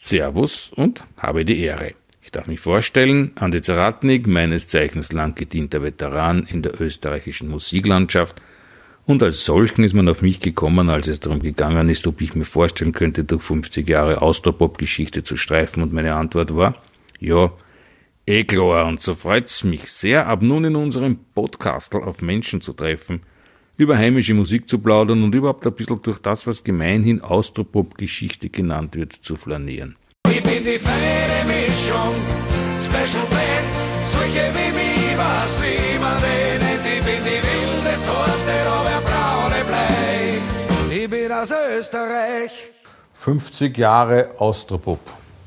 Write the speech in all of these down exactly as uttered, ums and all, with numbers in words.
Servus und habe die Ehre. Ich darf mich vorstellen, Andi Zaratnik, meines Zeichens lang gedienter Veteran in der österreichischen Musiklandschaft, und als solchen ist man auf mich gekommen, als es darum gegangen ist, ob ich mir vorstellen könnte, durch fünfzig Jahre Austropop-Geschichte zu streifen, und meine Antwort war, ja, eh klar, und so freut's mich sehr, ab nun in unserem Podcastel auf Menschen zu treffen, über heimische Musik zu plaudern und überhaupt ein bisschen durch das, was gemeinhin Austropop-Geschichte genannt wird, zu flanieren. Ich bin die feine Mischung, Special Blend, solche wie mich, was wie man den nennt. Ich bin die wilde Sorte, aber braune Blei. Ich bin aus Österreich. fünfzig Jahre Austropop.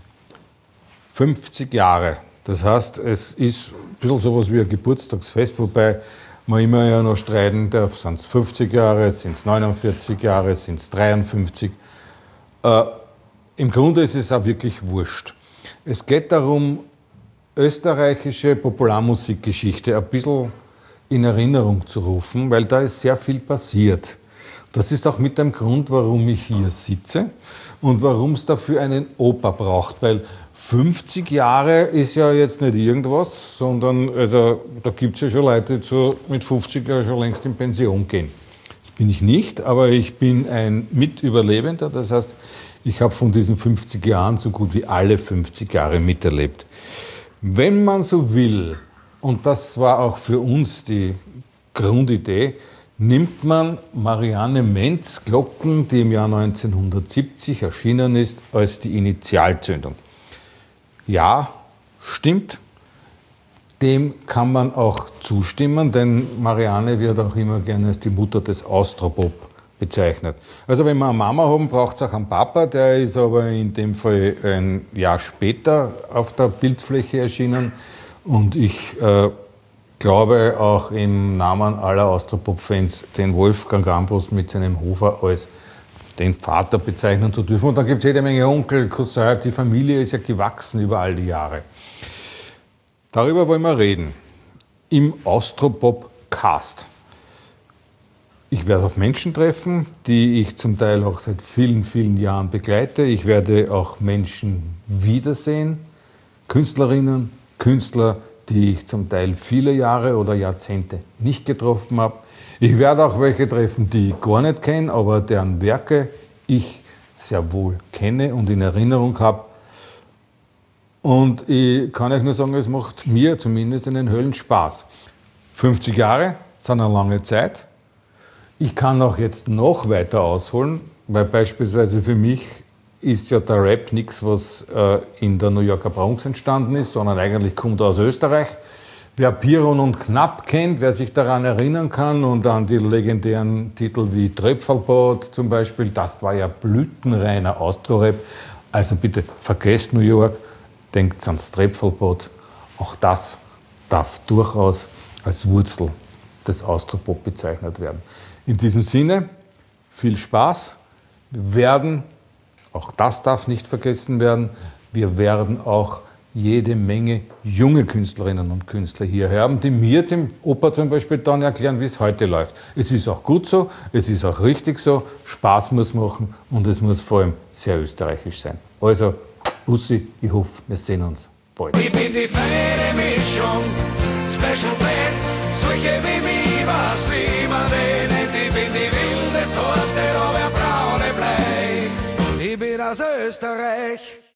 fünfzig Jahre. Das heißt, es ist ein bisschen sowas wie ein Geburtstagsfest, wobei man immer ja noch streiten darf, sind es fünfzig Jahre, sind es neunundvierzig Jahre, sind es dreiundfünfzig. Äh, Im Grunde ist es auch wirklich wurscht. Es geht darum, österreichische Popularmusikgeschichte ein bisschen in Erinnerung zu rufen, weil da ist sehr viel passiert. Das ist auch mit dem Grund, warum ich hier sitze und warum es dafür einen Oper braucht, weil fünfzig Jahre ist ja jetzt nicht irgendwas, sondern also, da gibt es ja schon Leute, die so mit fünfzig Jahren schon längst in Pension gehen. Das bin ich nicht, aber ich bin ein Mitüberlebender, das heißt, ich habe von diesen fünfzig Jahren so gut wie alle fünfzig Jahre miterlebt. Wenn man so will, und das war auch für uns die Grundidee, nimmt man Marianne Mentz Glocken, die im Jahr neunzehnhundertsiebzig erschienen ist, als die Initialzündung. Ja, stimmt. Dem kann man auch zustimmen, denn Marianne wird auch immer gerne als die Mutter des Austropop bezeichnet. Also wenn wir eine Mama haben, braucht es auch einen Papa, der ist aber in dem Fall ein Jahr später auf der Bildfläche erschienen, und ich äh, glaube auch im Namen aller Austropop-Fans den Wolfgang Ambros mit seinem Hofer als den Vater bezeichnen zu dürfen. Und dann gibt es jede Menge Onkel, Cousin, die Familie ist ja gewachsen über all die Jahre. Darüber wollen wir reden. Im Austropop-Cast. Ich werde auf Menschen treffen, die ich zum Teil auch seit vielen, vielen Jahren begleite. Ich werde auch Menschen wiedersehen, Künstlerinnen, Künstler, die ich zum Teil viele Jahre oder Jahrzehnte nicht getroffen habe. Ich werde auch welche treffen, die ich gar nicht kenne, aber deren Werke ich sehr wohl kenne und in Erinnerung habe. Und ich kann euch nur sagen, es macht mir zumindest einen Höllenspaß. fünfzig Jahre sind eine lange Zeit. Ich kann auch jetzt noch weiter ausholen, weil beispielsweise für mich ist ja der Rap nichts, was äh, in der New Yorker Bronx entstanden ist, sondern eigentlich kommt er aus Österreich. Wer Piron und Knapp kennt, wer sich daran erinnern kann und an die legendären Titel wie Tröpfelboot zum Beispiel, das war ja blütenreiner Austro-Rap. Also bitte vergesst New York, denkt ans Tröpfelboot. Auch das darf durchaus als Wurzel des Austropop bezeichnet werden. In diesem Sinne, viel Spaß. Wir werden, auch das darf nicht vergessen werden, wir werden auch jede Menge junge Künstlerinnen und Künstler hier haben, die mir dem Opa zum Beispiel dann erklären, wie es heute läuft. Es ist auch gut so, es ist auch richtig so, Spaß muss machen und es muss vor allem sehr österreichisch sein. Also, Bussi, ich hoffe, wir sehen uns bald. Ich bin die feine Mischung, Special Blend, solche wie mich, was wie man den nennt. Ich bin die wilde Sorte, aber braune Blei. Ich bin aus Österreich.